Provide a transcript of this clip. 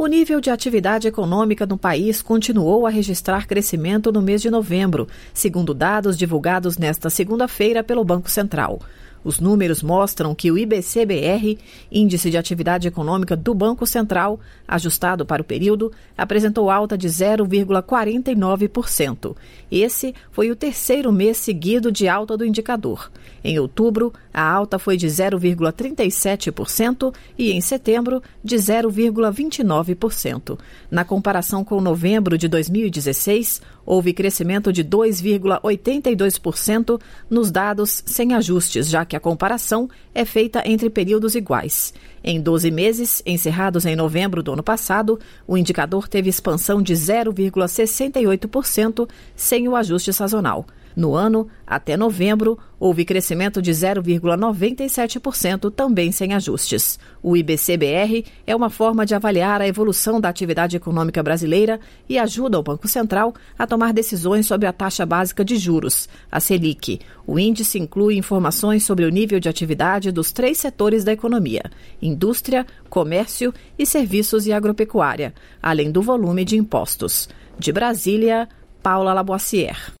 O nível de atividade econômica no país continuou a registrar crescimento no mês de novembro, segundo dados divulgados nesta segunda-feira pelo Banco Central. Os números mostram que o IBC-BR, Índice de Atividade Econômica do Banco Central, ajustado para o período, apresentou alta de 0,49%. Esse foi o terceiro mês seguido de alta do indicador. Em outubro, a alta foi de 0,37% e em setembro, de 0,29%. Na comparação com novembro de 2016, houve crescimento de 2,82% nos dados sem ajustes, já que a comparação é feita entre períodos iguais. Em 12 meses, encerrados em novembro do ano passado, o indicador teve expansão de 0,68% sem o ajuste sazonal. No ano, até novembro, houve crescimento de 0,97%, também sem ajustes. O IBC-BR é uma forma de avaliar a evolução da atividade econômica brasileira e ajuda o Banco Central a tomar decisões sobre a taxa básica de juros, a Selic. O índice inclui informações sobre o nível de atividade dos 3 setores da economia: indústria, comércio e serviços e agropecuária, além do volume de impostos. De Brasília, Paula Laboissière.